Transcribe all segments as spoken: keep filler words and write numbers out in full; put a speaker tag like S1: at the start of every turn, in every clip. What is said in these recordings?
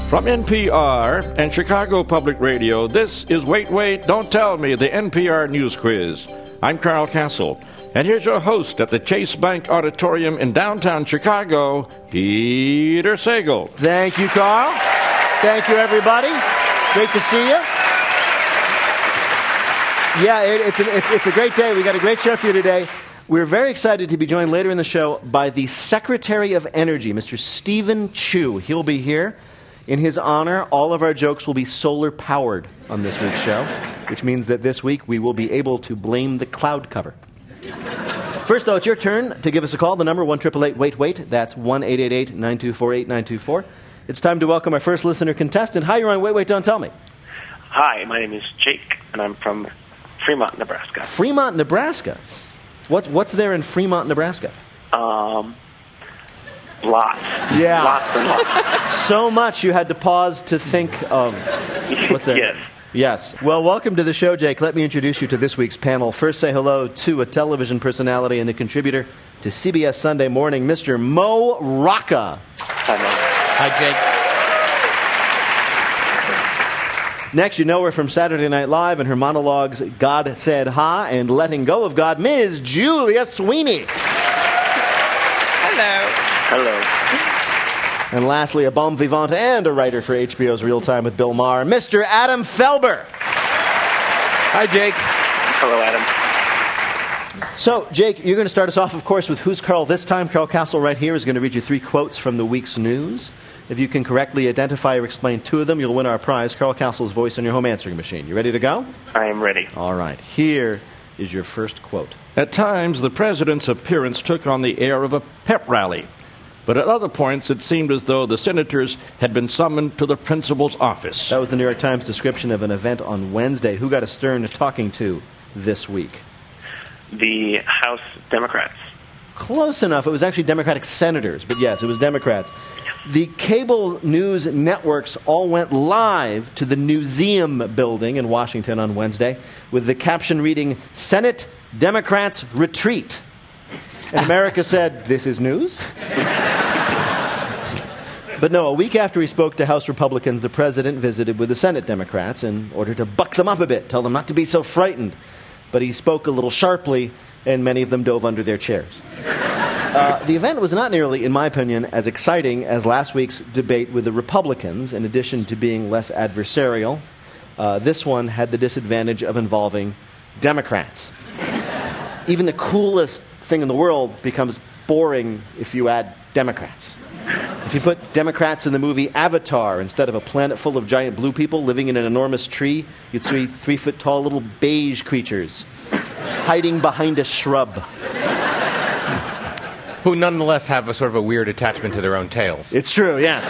S1: From N P R and Chicago Public Radio, this is Wait, Wait, Don't Tell Me, the N P R News Quiz. I'm Carl Castle, and here's your host at the Chase Bank Auditorium in downtown Chicago, Peter Sagal.
S2: Thank you, Carl. Thank you, everybody. Great to see you. Yeah, it, it's, a, it's, it's a great day. We got a great show for you today. We're very excited to be joined later in the show by the Secretary of Energy, Mister Steven Chu. He'll be here. In his honor, all of our jokes will be solar-powered on this week's show, which means that this week we will be able to blame the cloud cover. First, though, it's your turn to give us a call. The number, one eight eight eight, wait, wait. That's one eight eight eight, nine two four, eight nine two four. It's time to welcome our first listener contestant. Hi, you're on Wait, Wait, Don't Tell Me.
S3: Hi, my name is Jake, and I'm from Fremont, Nebraska.
S2: Fremont, Nebraska? What's, what's there in Fremont, Nebraska?
S3: Um... Lots.
S2: Yeah.
S3: Lots and lots.
S2: So much you had to pause to think of. What's there?
S3: Yes.
S2: Yes. Well, welcome to the show, Jake. Let me introduce you to this week's panel. First, say hello to a television personality and a contributor to C B S Sunday Morning, Mister Mo Rocca.
S3: Hi, Mo.
S2: Hi, Jake. Next, you know her from Saturday Night Live and her monologues, God Said Ha and Letting Go of God, Miz Julia Sweeney.
S4: Hello.
S3: Hello.
S2: And lastly, a bon vivant and a writer for H B O's Real Time with Bill Maher, Mister Adam Felber.
S4: Hi, Jake.
S3: Hello, Adam.
S2: So, Jake, you're going to start us off, of course, with Who's Carl this time. Carl Castle right here is going to read you three quotes from the week's news. If you can correctly identify or explain two of them, you'll win our prize, Carl Castle's voice on your home answering machine. You ready to go?
S3: I am ready.
S2: All right. Here is your first quote.
S1: At times, the president's appearance took on the air of a pep rally. But at other points, it seemed as though the senators had been summoned to the principal's office.
S2: That was the New York Times description of an event on Wednesday. Who got a stern talking to this week?
S3: The House Democrats.
S2: Close enough. It was actually Democratic senators, but yes, it was Democrats. The cable news networks all went live to the Newseum building in Washington on Wednesday with the caption reading, Senate Democrats Retreat. And America said, this is news? But no, a week after he spoke to House Republicans, the president visited with the Senate Democrats in order to buck them up a bit, tell them not to be so frightened. But he spoke a little sharply, and many of them dove under their chairs. Uh, the event was not nearly, in my opinion, as exciting as last week's debate with the Republicans. In addition to being less adversarial, uh, this one had the disadvantage of involving Democrats. Even the coolest thing in the world becomes boring if you add Democrats. If you put Democrats in the movie Avatar instead of a planet full of giant blue people living in an enormous tree, you'd see three-foot-tall little beige creatures hiding behind a shrub.
S4: Who nonetheless have a sort of a weird attachment to their own tails.
S2: It's true, yes.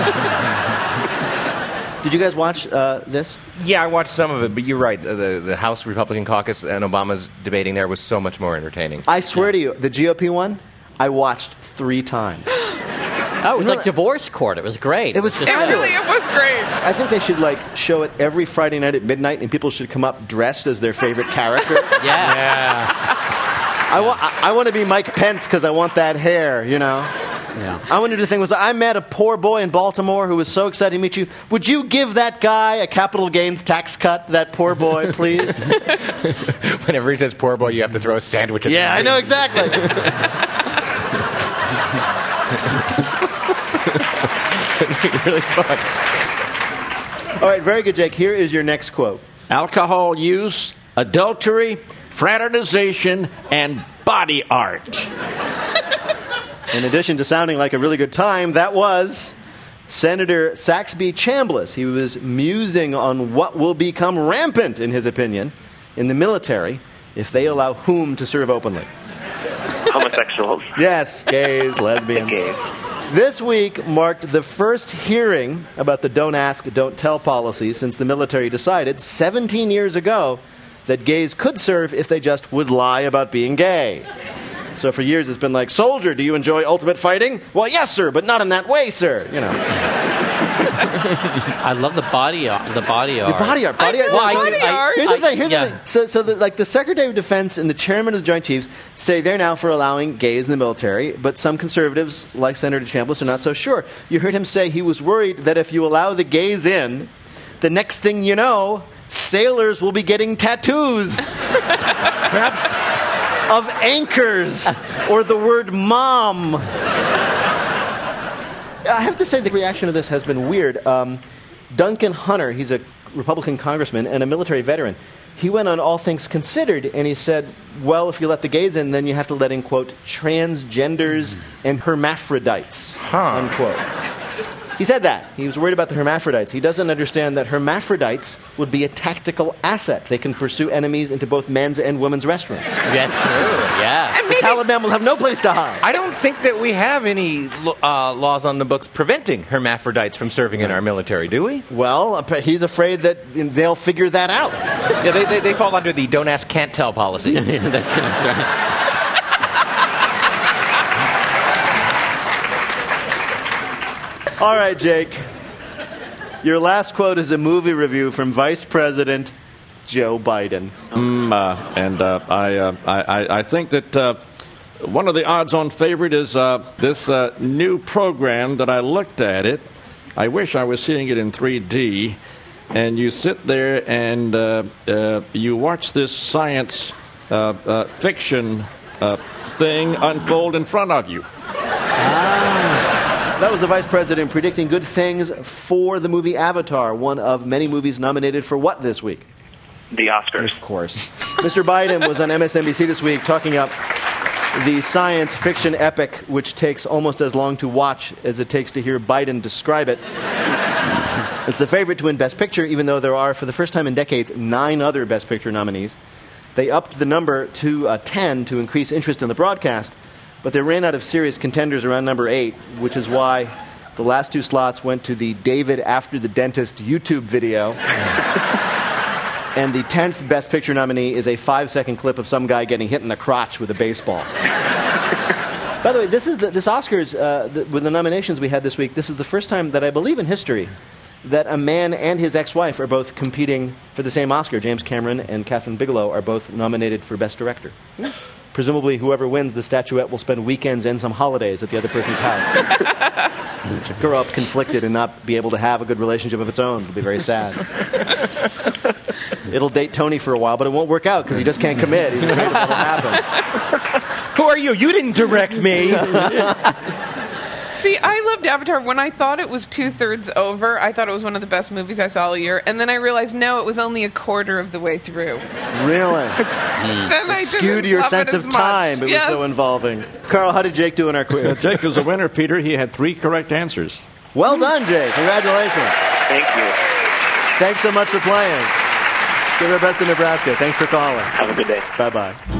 S2: Did you guys watch uh, this?
S4: Yeah, I watched some of it, but you're right. The, the House Republican caucus and Obama's debating there was so much more entertaining.
S2: I swear to you, the G O P one, I watched three times.
S5: Oh, it was like divorce court. It was great.
S2: It was
S5: just,
S2: fabulous.
S6: Really, it was great.
S2: I think they should, like, show it every Friday night at midnight, and people should come up dressed as their favorite character.
S5: Yeah.
S4: Yeah.
S2: I, wa- I, I want to be Mike Pence because I want that hair, you know?
S5: Yeah.
S2: I wanted to do the thing was, I met a poor boy in Baltimore who was so excited to meet you. Would you give that guy a capital gains tax cut, that poor boy, please?
S4: Whenever he says poor boy, you have to throw a sandwich at
S2: Yeah,
S4: the
S2: I know exactly.
S4: It's really fun.
S2: All right, very good, Jake. Here is your next quote.
S1: Alcohol use, adultery, fraternization, and body art.
S2: In addition to sounding like a really good time, that was Senator Saxby Chambliss. He was musing on what will become rampant, in his opinion, in the military if they allow whom to serve openly.
S3: Homosexuals.
S2: Yes, gays, lesbians.
S3: Gays.
S2: This week marked the first hearing about the Don't Ask, Don't Tell policy since the military decided seventeen years ago that gays could serve if they just would lie about being gay. So for years it's been like, soldier, do you enjoy ultimate fighting? Well, yes, sir, but not in that way, sir. You know.
S5: I love the body art. The body art.
S2: The body art. Body art.
S5: Well, I
S6: Body
S5: do- I-
S6: art.
S2: Here's the thing. Here's
S5: yeah.
S2: the thing. So, so the, like the Secretary of Defense and the Chairman of the Joint Chiefs say they're now for allowing gays in the military, but some conservatives, like Senator Chambliss, are not so sure. You heard him say he was worried that if you allow the gays in, the next thing you know, sailors will be getting tattoos, perhaps of anchors or the word mom. I have to say the reaction to this has been weird. Um, Duncan Hunter, he's a Republican congressman and a military veteran. He went on All Things Considered and he said, well, if you let the gays in, then you have to let in, quote, transgenders and hermaphrodites, unquote. He said that. He was worried about the hermaphrodites. He doesn't understand that hermaphrodites would be a tactical asset. They can pursue enemies into both men's and women's restrooms.
S5: That's true. Yeah.
S6: And
S2: The
S6: maybe,
S2: Taliban will have no place to hide.
S4: I don't think that we have any lo- uh, laws on the books preventing hermaphrodites from serving in our military, do we?
S2: Well, he's afraid that they'll figure that out.
S4: Yeah, they, they, they fall under the don't ask, can't tell policy.
S5: Yeah, that's, that's right.
S2: All right, Jake. Your last quote is a movie review from Vice President Joe Biden.
S1: Mm, uh, and uh, I, uh, I, I- I think that uh, one of the odds-on favorite is uh, this uh, new program that I looked at it. I wish I was seeing it in three D. And you sit there and uh, uh, you watch this science uh, uh, fiction uh, thing unfold in front of you.
S2: That was the Vice President predicting good things for the movie Avatar, one of many movies nominated for what this week?
S3: The Oscars.
S2: Of course. Mister Biden was on M S N B C this week talking up the science fiction epic, which takes almost as long to watch as it takes to hear Biden describe it. It's the favorite to win Best Picture, even though there are, for the first time in decades, nine other Best Picture nominees. They upped the number to uh, ten to increase interest in the broadcast, but they ran out of serious contenders around number eight, which is why the last two slots went to the David After the Dentist YouTube video. And the tenth Best Picture nominee is a five-second clip of some guy getting hit in the crotch with a baseball. By the way, this is the, this Oscars, uh, the, with the nominations we had this week, this is the first time that I believe in history that a man and his ex-wife are both competing for the same Oscar. James Cameron and Catherine Bigelow are both nominated for Best Director. Presumably, whoever wins the statuette will spend weekends and some holidays at the other person's house. To grow up conflicted and not be able to have a good relationship of its own. It'll be very sad. It'll date Tony for a while, but it won't work out because he just can't commit. He's afraid of what'll happen.
S4: Who are you? You didn't direct me.
S6: see, I loved Avatar. When I thought it was two-thirds over, I thought it was one of the best movies I saw all year. And then I realized, no, it was only a quarter of the way through.
S2: Really?
S6: Then I
S2: Skewed
S6: didn't
S2: your
S6: love
S2: sense
S6: it
S2: of
S6: as much.
S2: time. It
S6: Yes.
S2: was so involving. Carl, how did Jake do in our quiz?
S1: Jake was a winner, Peter. He had three correct answers.
S2: Well done, Jake. Congratulations.
S3: Thank you.
S2: Thanks so much for playing. Give our best to Nebraska. Thanks for calling.
S3: Have a good day.
S2: Bye-bye.